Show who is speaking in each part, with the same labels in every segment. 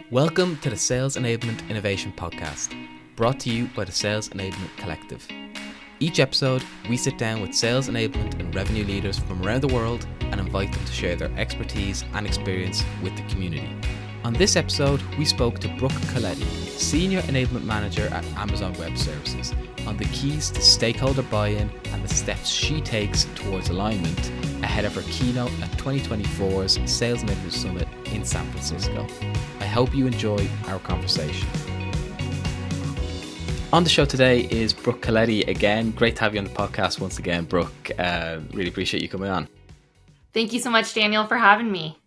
Speaker 1: Welcome to the Sales Enablement Innovation Podcast, brought to you by the Sales Enablement Collective. Each episode, we sit down with sales enablement and revenue leaders from around the world and invite them to share their expertise and experience with the community. On this episode, we spoke to Brooke Coletti, Senior Enablement Manager at Amazon Web Services, on the keys to stakeholder buy-in and the steps she takes towards alignment ahead of her keynote at 2024's Sales Enablement Summit in San Francisco. I hope you enjoy our conversation. On the show today is Brooke Coletti again. Great to have you on the podcast once again, Brooke. Really appreciate you coming on.
Speaker 2: Thank you so much, Daniel, for having me.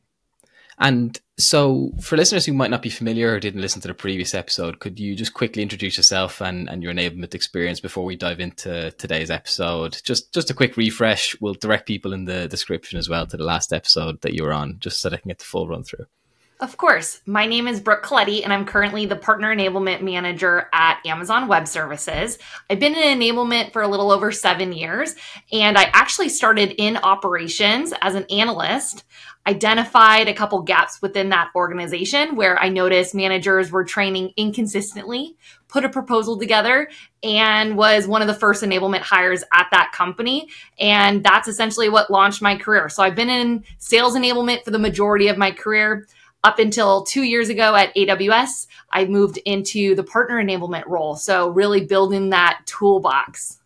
Speaker 1: And so for listeners who might not be familiar or didn't listen to the previous episode, could you just quickly introduce yourself and your enablement experience before we dive into today's episode? Just a quick refresh. We'll direct people in the description as well to the last episode that you were on, just so they can get the full run through.
Speaker 2: Of course. My name is Brooke Coletti, and I'm currently the Partner Enablement Manager at Amazon Web Services. I've been in enablement for a little over 7 years, and I actually started in operations as an analyst, identified a couple gaps within that organization where I noticed managers were training inconsistently, put a proposal together, and was one of the first enablement hires at that company. And that's essentially what launched my career. So I've been in sales enablement for the majority of my career. Up until 2 years ago at AWS, I moved into the partner enablement role. So really building that toolbox.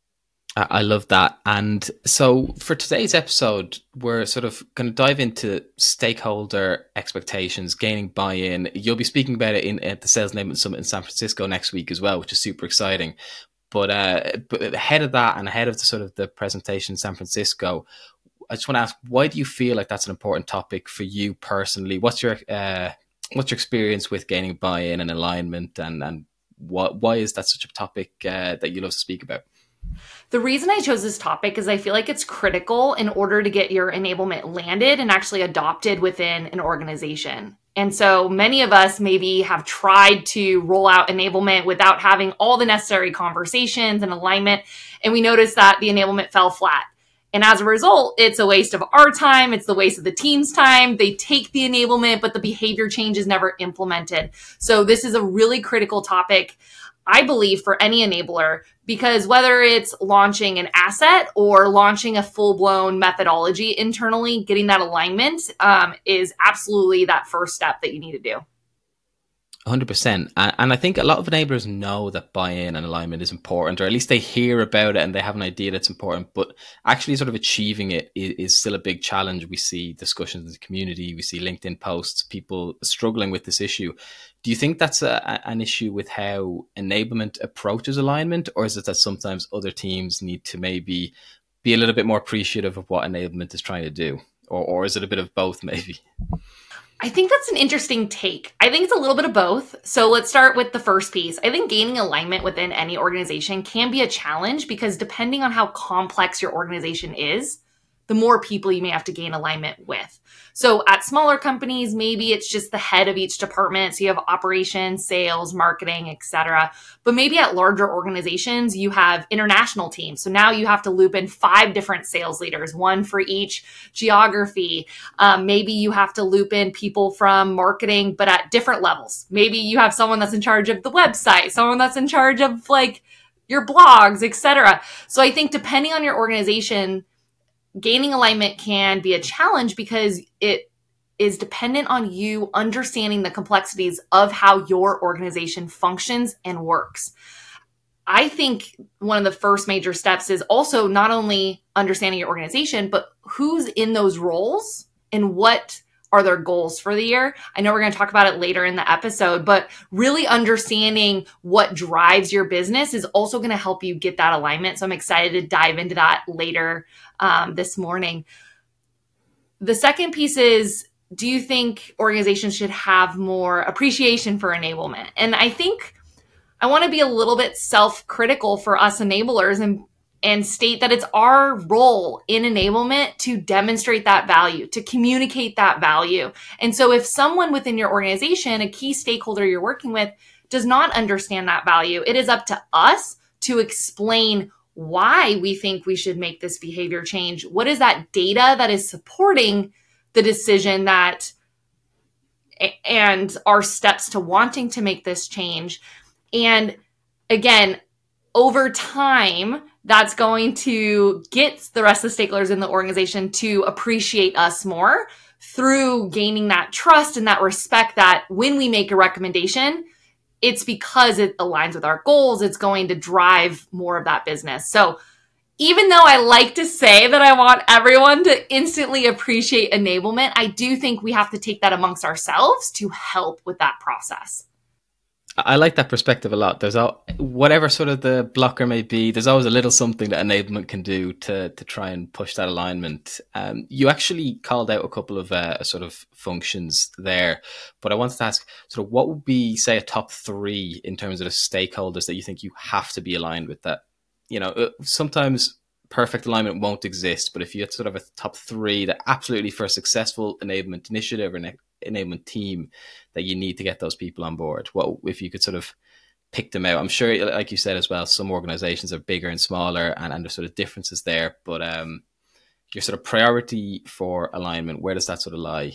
Speaker 1: I love that. And so for today's episode, we're sort of going to dive into stakeholder expectations, gaining buy-in. You'll be speaking about it at the Sales Enablement Summit in San Francisco next week as well, which is super exciting. But ahead of that and ahead of the presentation in San Francisco, I just want to ask, why do you feel like that's an important topic for you personally? What's your experience with gaining buy-in and alignment, and why is that such a topic that you love to speak about?
Speaker 2: The reason I chose this topic is I feel like it's critical in order to get your enablement landed and actually adopted within an organization. And so many of us maybe have tried to roll out enablement without having all the necessary conversations and alignment, and we noticed that the enablement fell flat. And as a result, it's a waste of our time. It's the waste of the team's time. They take the enablement, but the behavior change is never implemented. So this is a really critical topic, I believe, for any enabler, because whether it's launching an asset or launching a full-blown methodology internally, getting that alignment is absolutely that first step that you need to do.
Speaker 1: 100%. And I think a lot of enablers know that buy-in and alignment is important, or at least they hear about it and they have an idea that's important, but actually sort of achieving it is still a big challenge. We see discussions in the community, we see LinkedIn posts, people struggling with this issue. Do you think that's an issue with how enablement approaches alignment, or is it that sometimes other teams need to maybe be a little bit more appreciative of what enablement is trying to do? Or is it a bit of both maybe?
Speaker 2: I think that's an interesting take. I think it's a little bit of both. So let's start with the first piece. I think gaining alignment within any organization can be a challenge because depending on how complex your organization is, the more people you may have to gain alignment with. So at smaller companies, maybe it's just the head of each department. So you have operations, sales, marketing, etc. But maybe at larger organizations, you have international teams. So now you have to loop in 5 different sales leaders, one for each geography. Maybe you have to loop in people from marketing, but at different levels. Maybe you have someone that's in charge of the website, someone that's in charge of your blogs, etc. So I think depending on your organization, gaining alignment can be a challenge because it is dependent on you understanding the complexities of how your organization functions and works. I think one of the first major steps is also not only understanding your organization, but who's in those roles and what are their goals for the year. I know we're going to talk about it later in the episode, but really understanding what drives your business is also going to help you get that alignment. So I'm excited to dive into that later this morning. The second piece is, do you think organizations should have more appreciation for enablement? And I think I want to be a little bit self-critical for us enablers and state that it's our role in enablement to demonstrate that value, to communicate that value. And so if someone within your organization, a key stakeholder you're working with, does not understand that value, it is up to us to explain why we think we should make this behavior change. What is that data that is supporting the decision that and our steps to wanting to make this change. And again, over time, that's going to get the rest of the stakeholders in the organization to appreciate us more through gaining that trust and that respect that when we make a recommendation, it's because it aligns with our goals. It's going to drive more of that business. So even though I like to say that I want everyone to instantly appreciate enablement, I do think we have to take that amongst ourselves to help with that process.
Speaker 1: I like that perspective a lot. There's whatever sort of the blocker may be, there's always a little something that enablement can do to try and push that alignment. You actually called out a couple of sort of functions there, but I wanted to ask sort of what would be, say, a top 3 in terms of the stakeholders that you think you have to be aligned with. That, sometimes perfect alignment won't exist, but if you had sort of a top 3 that absolutely for a successful enablement initiative or enablement team that you need to get those people on board, what if you could sort of pick them out? I'm sure, like you said as well, some organizations are bigger and smaller and there's sort of differences there, but your sort of priority for alignment, where does that sort of lie?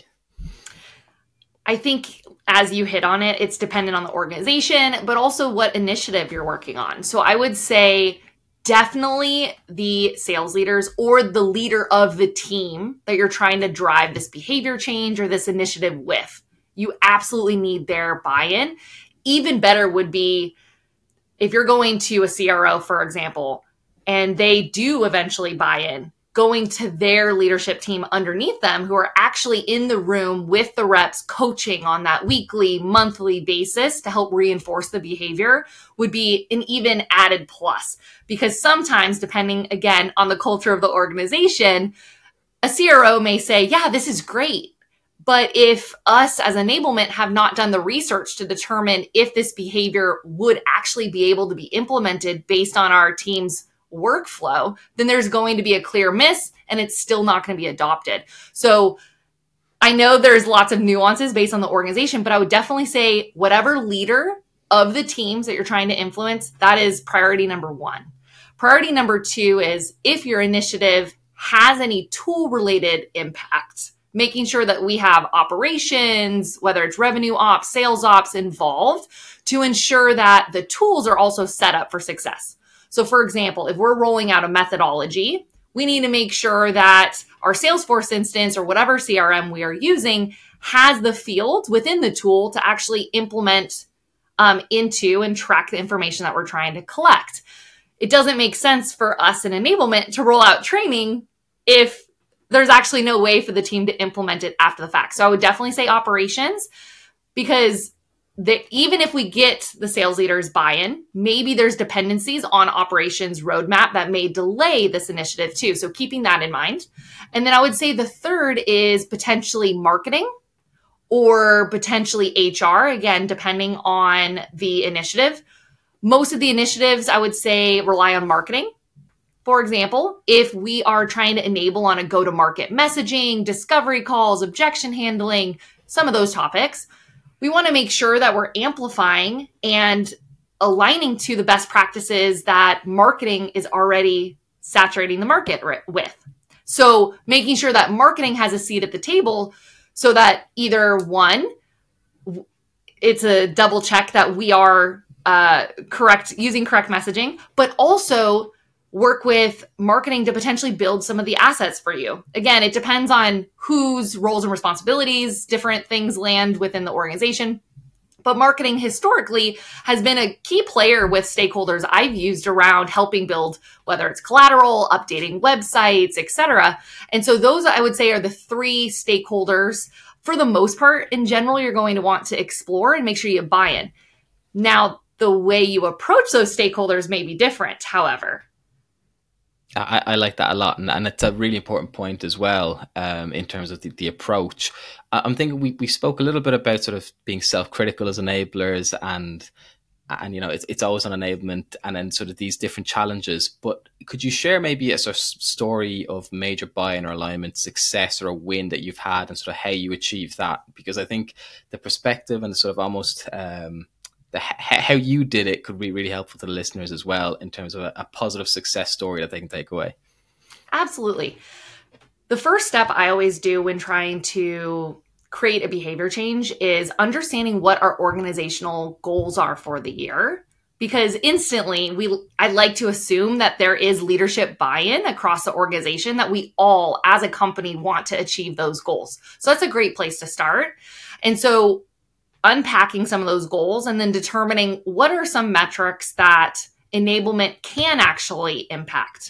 Speaker 2: I think as you hit on it, it's dependent on the organization, but also what initiative you're working on. So I would say definitely the sales leaders or the leader of the team that you're trying to drive this behavior change or this initiative with. You absolutely need their buy-in. Even better would be if you're going to a CRO, for example, and they do eventually buy in, going to their leadership team underneath them who are actually in the room with the reps coaching on that weekly, monthly basis to help reinforce the behavior would be an even added plus. Because sometimes, depending again on the culture of the organization, a CRO may say, yeah, this is great. But if us as enablement have not done the research to determine if this behavior would actually be able to be implemented based on our team's workflow, then there's going to be a clear miss and it's still not going to be adopted. So I know there's lots of nuances based on the organization, but I would definitely say whatever leader of the teams that you're trying to influence, that is priority number 1. Priority number 2 is if your initiative has any tool related impact, making sure that we have operations, whether it's revenue ops, sales ops involved to ensure that the tools are also set up for success. So for example, if we're rolling out a methodology, we need to make sure that our Salesforce instance or whatever CRM we are using has the field within the tool to actually implement into and track the information that we're trying to collect. It doesn't make sense for us in enablement to roll out training if there's actually no way for the team to implement it after the fact. So I would definitely say operations, because even if we get the sales leaders buy-in, maybe there's dependencies on operations roadmap that may delay this initiative too. So keeping that in mind. And then I would say the third is potentially marketing or potentially HR, again, depending on the initiative. Most of the initiatives, I would say, rely on marketing. For example, if we are trying to enable on a go-to-market messaging, discovery calls, objection handling, some of those topics, we want to make sure that we're amplifying and aligning to the best practices that marketing is already saturating the market with. So making sure that marketing has a seat at the table so that either one, it's a double check that we are using correct messaging, but also work with marketing to potentially build some of the assets for you. Again, it depends on whose roles and responsibilities, different things land within the organization. But marketing historically has been a key player with stakeholders I've used around helping build, whether it's collateral, updating websites, etc. And so those, I would say, are the 3 stakeholders for the most part. In general, you're going to want to explore and make sure you have buy-in. Now, the way you approach those stakeholders may be different, however.
Speaker 1: I like that a lot, and it's a really important point as well in terms of the approach. I'm thinking we spoke a little bit about sort of being self-critical as enablers, and it's always on enablement, and then sort of these different challenges. But could you share maybe a sort of story of major buy-in or alignment success or a win that you've had, and sort of how you achieved that? Because I think the perspective and the sort of almost how you did it could be really helpful to the listeners as well in terms of a positive success story that they can take away.
Speaker 2: Absolutely. The first step I always do when trying to create a behavior change is understanding what our organizational goals are for the year. Because instantly, I'd like to assume that there is leadership buy-in across the organization, that we all, as a company, want to achieve those goals. So that's a great place to start. And so unpacking some of those goals and then determining what are some metrics that enablement can actually impact.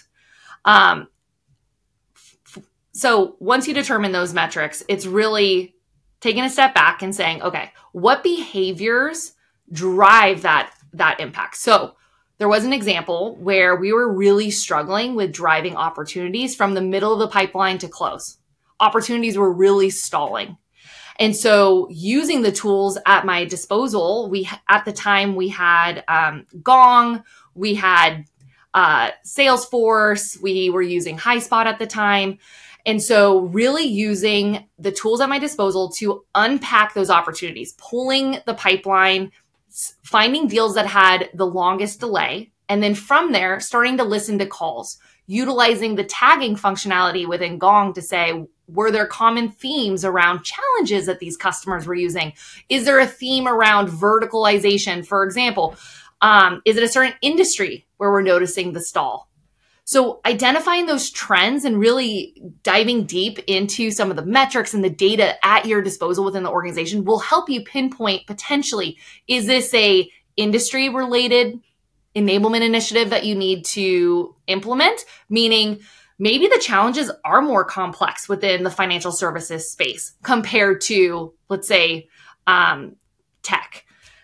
Speaker 2: So once you determine those metrics, it's really taking a step back and saying, okay, what behaviors drive that impact? So there was an example where we were really struggling with driving opportunities from the middle of the pipeline to close. Opportunities were really stalling. And so using the tools at my disposal, at the time we had Gong, we had Salesforce, we were using HighSpot at the time. And so really using the tools at my disposal to unpack those opportunities, pulling the pipeline, finding deals that had the longest delay, and then from there, starting to listen to calls, utilizing the tagging functionality within Gong to say, were there common themes around challenges that these customers were using? Is there a theme around verticalization? For example, is it a certain industry where we're noticing the stall? So identifying those trends and really diving deep into some of the metrics and the data at your disposal within the organization will help you pinpoint potentially, is this a industry related enablement initiative that you need to implement? Meaning maybe the challenges are more complex within the financial services space compared to, let's say, tech.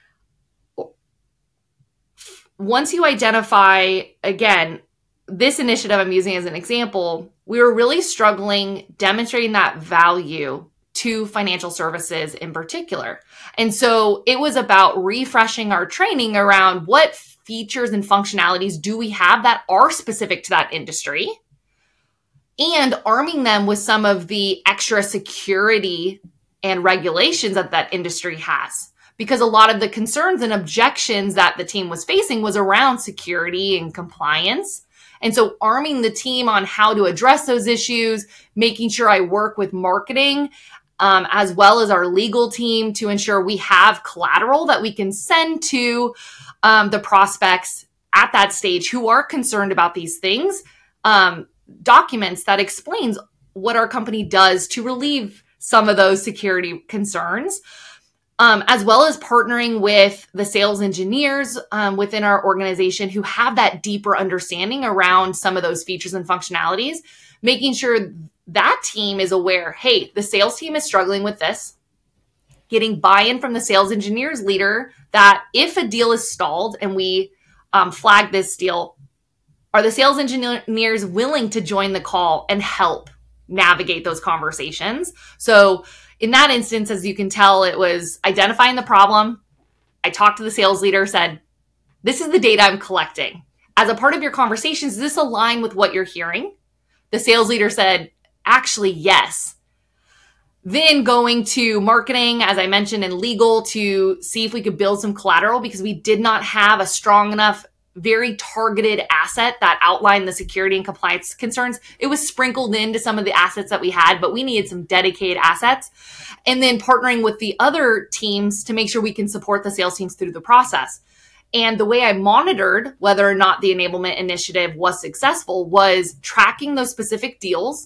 Speaker 2: Once you identify, again, this initiative I'm using as an example, we were really struggling demonstrating that value to financial services in particular. And so it was about refreshing our training around what features and functionalities do we have that are specific to that industry, and arming them with some of the extra security and regulations that that industry has. Because a lot of the concerns and objections that the team was facing was around security and compliance. And so arming the team on how to address those issues, making sure I work with marketing, as well as our legal team to ensure we have collateral that we can send to the prospects at that stage who are concerned about these things, documents that explains what our company does to relieve some of those security concerns. As well as partnering with the sales engineers within our organization who have that deeper understanding around some of those features and functionalities, making sure that team is aware, hey, the sales team is struggling with this, getting buy-in from the sales engineers leader that if a deal is stalled and we flag this deal, are the sales engineers willing to join the call and help navigate those conversations? So in that instance, as you can tell, it was identifying the problem. I talked to the sales leader, said, this is the data I'm collecting. As a part of your conversations, does this align with what you're hearing? The sales leader said, actually, yes. Then going to marketing, as I mentioned, and legal to see if we could build some collateral because we did not have a strong enough, very targeted asset that outlined the security and compliance concerns. It was sprinkled into some of the assets that we had, but we needed some dedicated assets. And then partnering with the other teams to make sure we can support the sales teams through the process. And the way I monitored whether or not the enablement initiative was successful was tracking those specific deals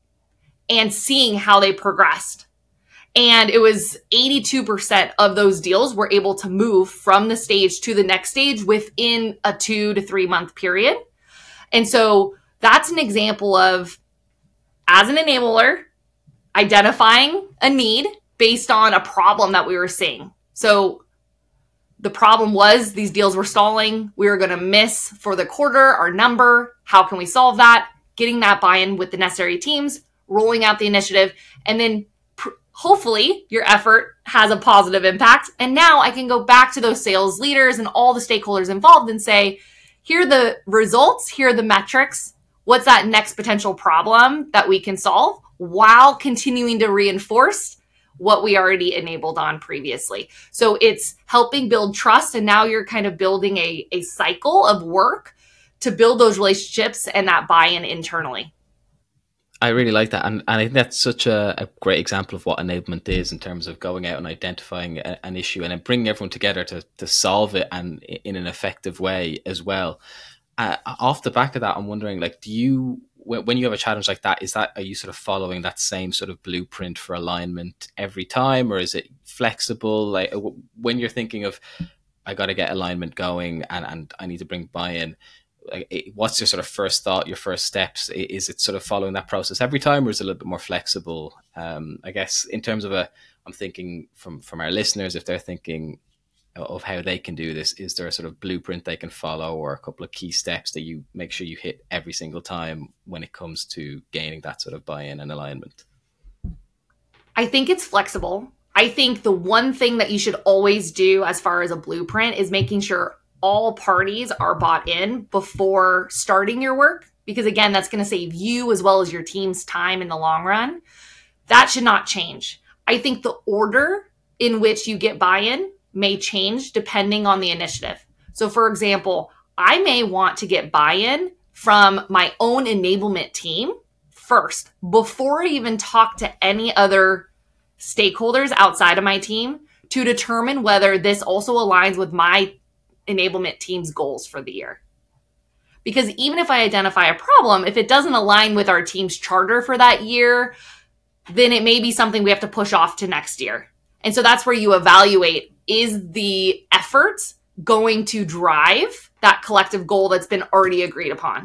Speaker 2: and seeing how they progressed. And it was 82% of those deals were able to move from the stage to the next stage within a 2 to 3 month period. And so that's an example of, as an enabler, identifying a need based on a problem that we were seeing. So the problem was these deals were stalling. We were going to miss for the quarter our number. How can we solve that? Getting that buy-in with the necessary teams, rolling out the initiative, and then hopefully your effort has a positive impact. And now I can go back to those sales leaders and all the stakeholders involved and say, here are the results, here are the metrics. What's that next potential problem that we can solve while continuing to reinforce what we already enabled on previously? So it's helping build trust. And now you're kind of building a cycle of work to build those relationships and that buy-in internally.
Speaker 1: I really like that. And I think that's such a great example of what enablement is in terms of going out and identifying an issue and then bringing everyone together to solve it and in an effective way as well. Off the back of that, I'm wondering, like, do you, when you have a challenge like that, are you sort of following that same sort of blueprint for alignment every time, or is it flexible? Like when you're thinking of, I got to get alignment going and I need to bring buy-in, like, what's your sort of first thought, your first steps? Is it sort of following that process every time, or is it a little bit more flexible? I guess in terms of I'm thinking from our listeners, if they're thinking of how they can do this, is there a sort of blueprint they can follow or a couple of key steps that you make sure you hit every single time when it comes to gaining that sort of buy-in and alignment?
Speaker 2: I think it's flexible. I think the one thing that you should always do as far as a blueprint is making sure all parties are bought in before starting your work, because again, that's going to save you as well as your team's time in the long run. That should not change. I think the order in which you get buy-in may change depending on the initiative. So for example, I may want to get buy-in from my own enablement team first before I even talk to any other stakeholders outside of my team to determine whether this also aligns with my enablement team's goals for the year. Because even if I identify a problem, if it doesn't align with our team's charter for that year, then it may be something we have to push off to next year. And so that's where you evaluate, is the effort going to drive that collective goal that's been already agreed upon?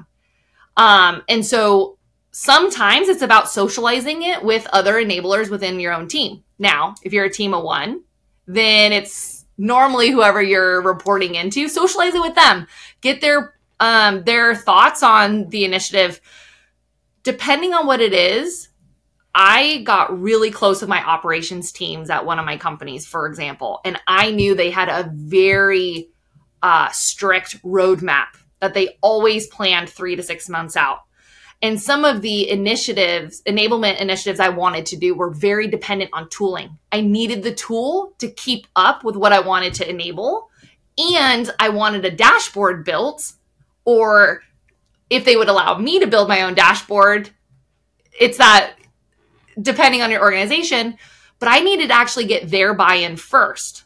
Speaker 2: And so sometimes it's about socializing it with other enablers within your own team. Now, if you're a team of one, then it's normally whoever you're reporting into, socialize it with them. Get their thoughts on the initiative. Depending on what it is, I got really close with my operations teams at one of my companies, for example, and I knew they had a very strict roadmap that they always planned 3 to 6 months out. And some of the enablement initiatives I wanted to do were very dependent on tooling. I needed the tool to keep up with what I wanted to enable. And I wanted a dashboard built, or if they would allow me to build my own dashboard, it's that depending on your organization, but I needed to actually get their buy-in first,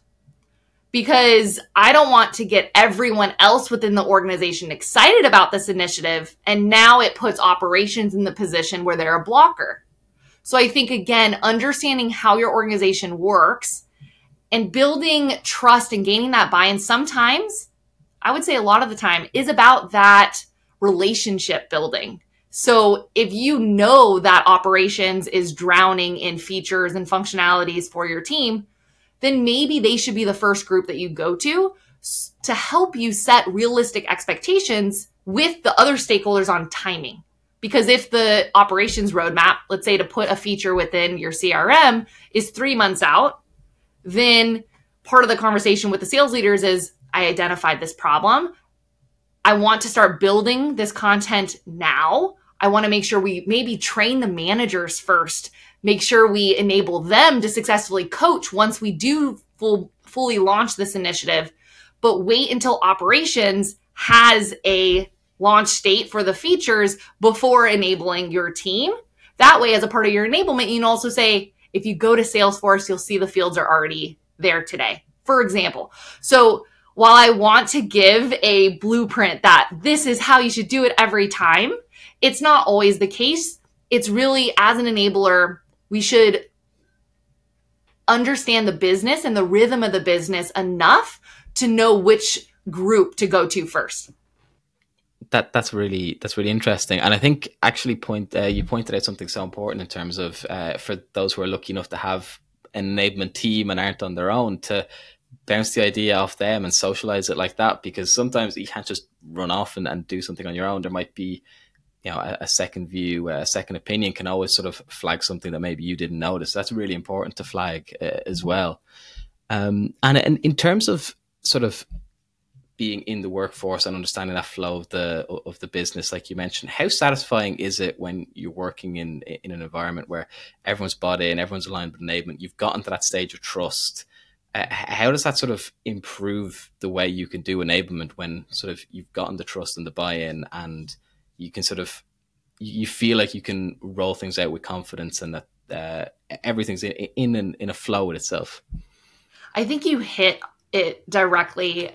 Speaker 2: because I don't want to get everyone else within the organization excited about this initiative, and now it puts operations in the position where they're a blocker. So I think, again, understanding how your organization works and building trust and gaining that buy-in, sometimes, I would say a lot of the time, is about that relationship building. So if you know that operations is drowning in features and functionalities for your team, then maybe they should be the first group that you go to help you set realistic expectations with the other stakeholders on timing. Because if the operations roadmap, let's say to put a feature within your CRM, is 3 months out, then part of the conversation with the sales leaders is, I identified this problem. I want to start building this content now. I want to make sure we maybe train the managers first, make sure we enable them to successfully coach once we do fully launch this initiative, but wait until operations has a launch date for the features before enabling your team. That way, as a part of your enablement, you can also say, if you go to Salesforce, you'll see the fields are already there today, for example. So while I want to give a blueprint that this is how you should do it every time, it's not always the case. It's really, as an enabler, we should understand the business and the rhythm of the business enough to know which group to go to first.
Speaker 1: That's really interesting, and I think actually you pointed out something so important in terms of for those who are lucky enough to have an enablement team and aren't on their own, to bounce the idea off them and socialize it like that, because sometimes you can't just run off and do something on your own. There might be, you know, a second view, a second opinion can always sort of flag something that maybe you didn't notice. That's really important to flag as well. And in terms of sort of being in the workforce and understanding that flow of the business, like you mentioned, how satisfying is it when you're working in an environment where everyone's bought in, everyone's aligned with enablement, you've gotten to that stage of trust? How does that sort of improve the way you can do enablement when sort of you've gotten the trust and the buy-in, and you can sort of you feel like you can roll things out with confidence, and that everything's in a flow with itself.
Speaker 2: I think you hit it directly.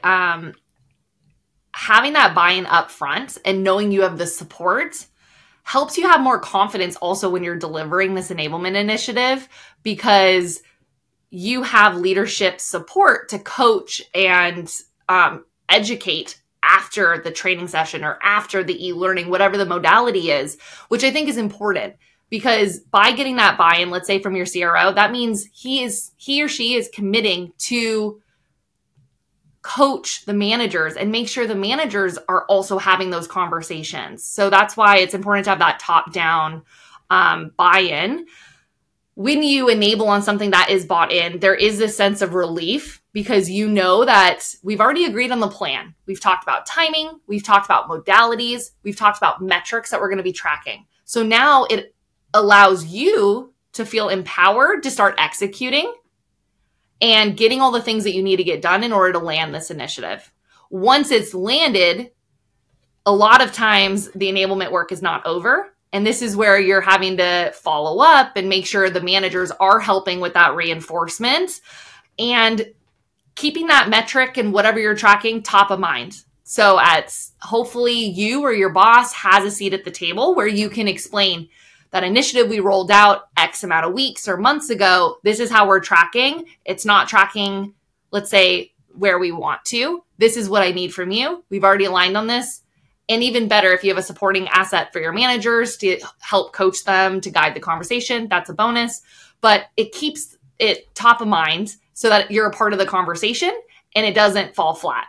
Speaker 2: Having that buy-in up front and knowing you have the support helps you have more confidence also when you're delivering this enablement initiative, because you have leadership support to coach and educate after the training session or after the e-learning, whatever the modality is, which I think is important. Because by getting that buy-in, let's say from your CRO, that means he or she is committing to coach the managers and make sure the managers are also having those conversations. So that's why it's important to have that top-down buy-in. When you enable on something that is bought in, there is this sense of relief, because you know that we've already agreed on the plan. We've talked about timing. We've talked about modalities. We've talked about metrics that we're going to be tracking. So now it allows you to feel empowered to start executing and getting all the things that you need to get done in order to land this initiative. Once it's landed, a lot of times the enablement work is not over. And this is where you're having to follow up and make sure the managers are helping with that reinforcement and keeping that metric and whatever you're tracking top of mind. So hopefully you or your boss has a seat at the table where you can explain that initiative we rolled out X amount of weeks or months ago. This is how we're tracking. It's not tracking, let's say, where we want to. This is what I need from you. We've already aligned on this. And even better, if you have a supporting asset for your managers to help coach them, to guide the conversation, that's a bonus. But it keeps it top of mind so that you're a part of the conversation and it doesn't fall flat.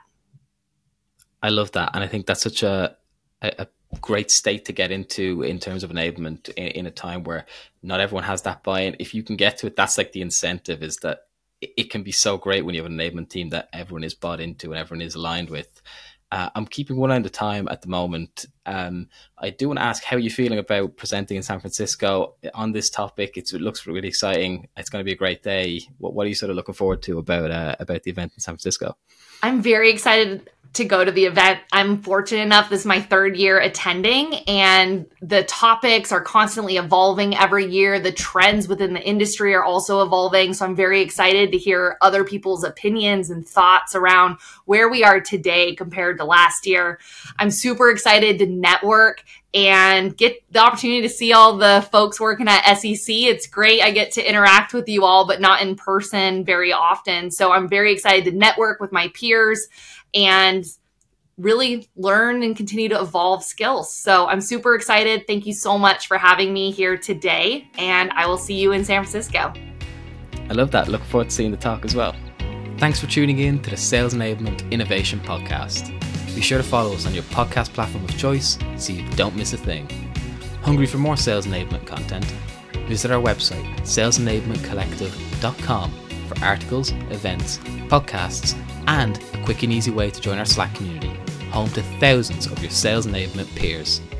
Speaker 1: I love that. And I think that's such a great state to get into in terms of enablement in a time where not everyone has that buy-in. If you can get to it, that's like the incentive, is that it can be so great when you have an enablement team that everyone is bought into and everyone is aligned with. I'm keeping one at a time at the moment. I do want to ask, how are you feeling about presenting in San Francisco on this topic? It looks really exciting. It's going to be a great day. What are you sort of looking forward to about the event in San Francisco?
Speaker 2: I'm very excited to go to the event. I'm fortunate enough, this is my third year attending, and the topics are constantly evolving every year. The trends within the industry are also evolving. So I'm very excited to hear other people's opinions and thoughts around where we are today compared to last year. I'm super excited to network and get the opportunity to see all the folks working at SEC. It's great. I get to interact with you all, but not in person very often. So I'm very excited to network with my peers and really learn and continue to evolve skills. So I'm super excited. Thank you so much for having me here today, and I will see you in San Francisco.
Speaker 1: I love that. Look forward to seeing the talk as well. Thanks for tuning in to the Sales Enablement Innovation Podcast. Be sure to follow us on your podcast platform of choice so you don't miss a thing. Hungry for more sales enablement content? Visit our website, salesenablementcollective.com, for articles, events, podcasts, and a quick and easy way to join our Slack community, home to thousands of your sales enablement peers.